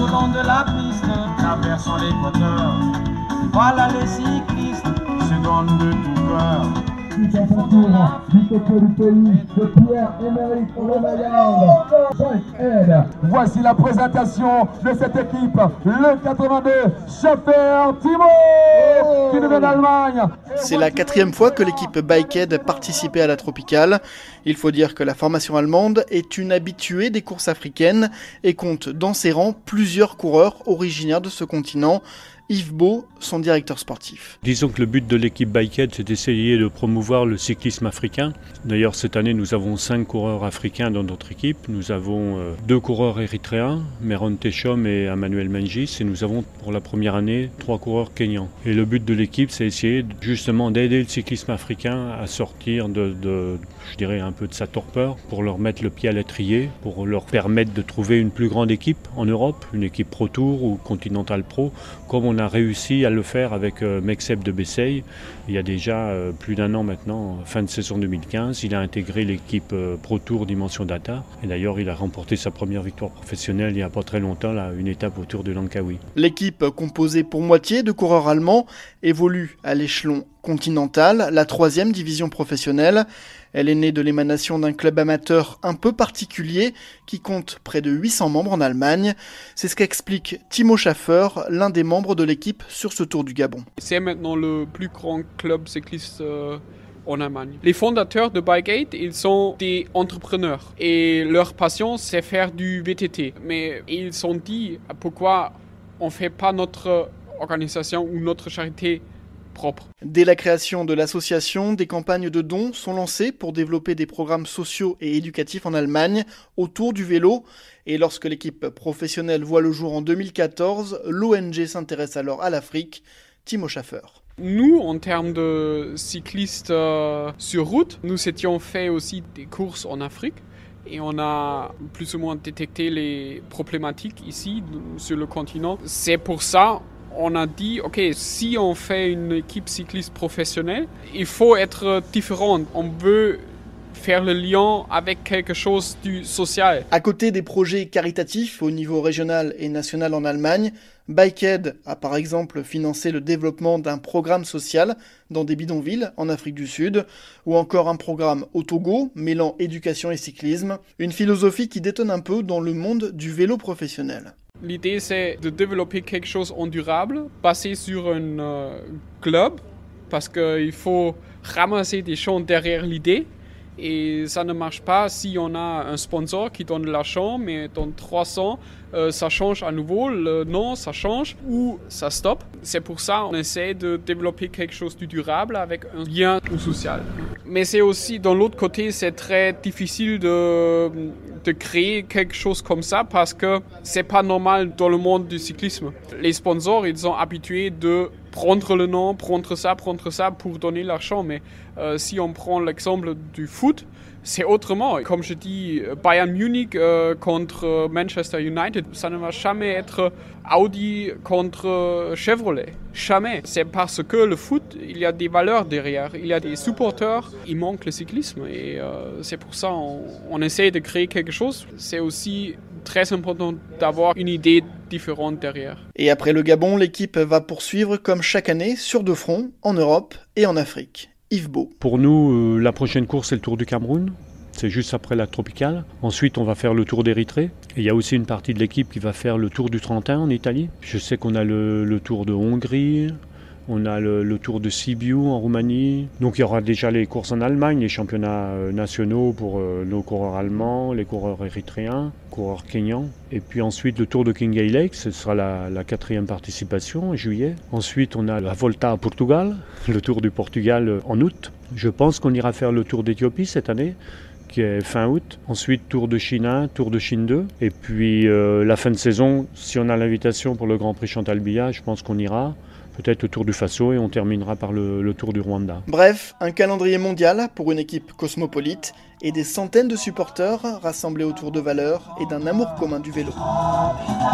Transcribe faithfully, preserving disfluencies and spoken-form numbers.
au long de la piste, traversons l'équateur. Voilà les cyclistes, seconde de tout cœur. Voici la présentation de cette équipe, le quatre-vingt-deux, Schaffer Timo, qui nous vient d'Allemagne. C'est la quatrième fois que l'équipe Bikehead participait à la Tropicale. Il faut dire que la formation allemande est une habituée des courses africaines et compte dans ses rangs plusieurs coureurs originaires de ce continent. Yves Beau, son directeur sportif. Disons que le but de l'équipe Bikehead, c'est d'essayer de promouvoir le cyclisme africain. D'ailleurs, cette année, nous avons cinq coureurs africains dans notre équipe. Nous avons euh, deux coureurs érythréens, Meron Techom et Emmanuel Mengis. Et nous avons, pour la première année, trois coureurs kenyans. Et le but de l'équipe, c'est essayer justement d'aider le cyclisme africain à sortir de, de, je dirais, un peu de sa torpeur, pour leur mettre le pied à l'étrier, pour leur permettre de trouver une plus grande équipe en Europe, une équipe Pro Tour ou Continental Pro, comme on a réussi à le faire avec euh, Mexeb de Bessay. Il y a déjà euh, plus d'un an maintenant, fin de saison deux mille quinze, il a intégré l'équipe euh, Pro Tour Dimension Data. Et d'ailleurs, il a remporté sa première victoire professionnelle il n'y a pas très longtemps, là, une étape autour de Langkawi. L'équipe, composée pour moitié de coureurs allemands, évolue à l'échelon continental, la troisième division professionnelle. Elle est née de l'émanation d'un club amateur un peu particulier qui compte près de huit cents membres en Allemagne. C'est ce qu'explique Timo Schaffer, l'un des membres de l'équipe sur ce Tour du Gabon. C'est maintenant le plus grand club cycliste euh, en Allemagne. Les fondateurs de Bikehead, ils sont des entrepreneurs et leur passion, c'est faire du V T T. Mais ils se sont dit pourquoi on ne fait pas notre organisation ou notre charité propre. Dès la création de l'association, des campagnes de dons sont lancées pour développer des programmes sociaux et éducatifs en Allemagne autour du vélo. Et lorsque l'équipe professionnelle voit le jour en deux mille quatorze, l'O N G s'intéresse alors à l'Afrique. Timo Schaffer. Nous, en termes de cyclistes euh, sur route, nous étions fait aussi des courses en Afrique. Et on a plus ou moins détecté les problématiques ici, sur le continent. C'est pour ça on a dit, ok, si on fait une équipe cycliste professionnelle, il faut être différent. On veut faire le lien avec quelque chose du social. À côté des projets caritatifs au niveau régional et national en Allemagne, Bikehead a par exemple financé le développement d'un programme social dans des bidonvilles en Afrique du Sud, ou encore un programme au Togo mêlant éducation et cyclisme, une philosophie qui détonne un peu dans le monde du vélo professionnel. L'idée, c'est de développer quelque chose en durable, basé sur un euh, club, parce qu'il faut ramasser des gens derrière l'idée. Et ça ne marche pas si on a un sponsor qui donne de l'argent, mais dans trois cents, euh, ça change à nouveau, le nom, ça change, ou ça stoppe. C'est pour ça qu'on essaie de développer quelque chose de durable avec un lien social. Mais c'est aussi, dans l'autre côté, c'est très difficile de, de créer quelque chose comme ça parce que c'est pas normal dans le monde du cyclisme. Les sponsors, ils sont habitués de prendre le nom, prendre ça, prendre ça pour donner l'argent. Mais euh, si on prend l'exemple du foot, c'est autrement. Comme je dis, Bayern Munich euh, contre Manchester United, ça ne va jamais être Audi contre Chevrolet. Jamais. C'est parce que le foot, il y a des valeurs derrière. Il y a des supporters. Il manque le cyclisme. Et euh, c'est pour ça qu'on on essaie de créer quelque chose. C'est aussi très important d'avoir une idée différente derrière. Et après le Gabon, l'équipe va poursuivre comme chaque année sur deux fronts, en Europe et en Afrique. Yves Beau. Pour nous, euh, la prochaine course, c'est le Tour du Cameroun. C'est juste après la Tropicale. Ensuite, on va faire le Tour d'Érythrée. Et il y a aussi une partie de l'équipe qui va faire le Tour du Trentin en Italie. Je sais qu'on a le, le Tour de Hongrie. On a le, le Tour de Sibiu en Roumanie. Donc il y aura déjà les courses en Allemagne, les championnats euh, nationaux pour euh, nos coureurs allemands, les coureurs érythréens, coureurs kenyans. Et puis ensuite le Tour de Kingae Lake, ce sera la, la quatrième participation en juillet. Ensuite on a la Volta à Portugal, le Tour du Portugal euh, en août. Je pense qu'on ira faire le Tour d'Éthiopie cette année, qui est fin août. Ensuite, Tour de Chine un, Tour de Chine deux. Et puis euh, la fin de saison, si on a l'invitation pour le Grand Prix Chantal Biya, je pense qu'on ira. Peut-être le Tour du Faso et on terminera par le, le Tour du Rwanda. Bref, un calendrier mondial pour une équipe cosmopolite et des centaines de supporters rassemblés autour de valeurs et d'un amour commun du vélo.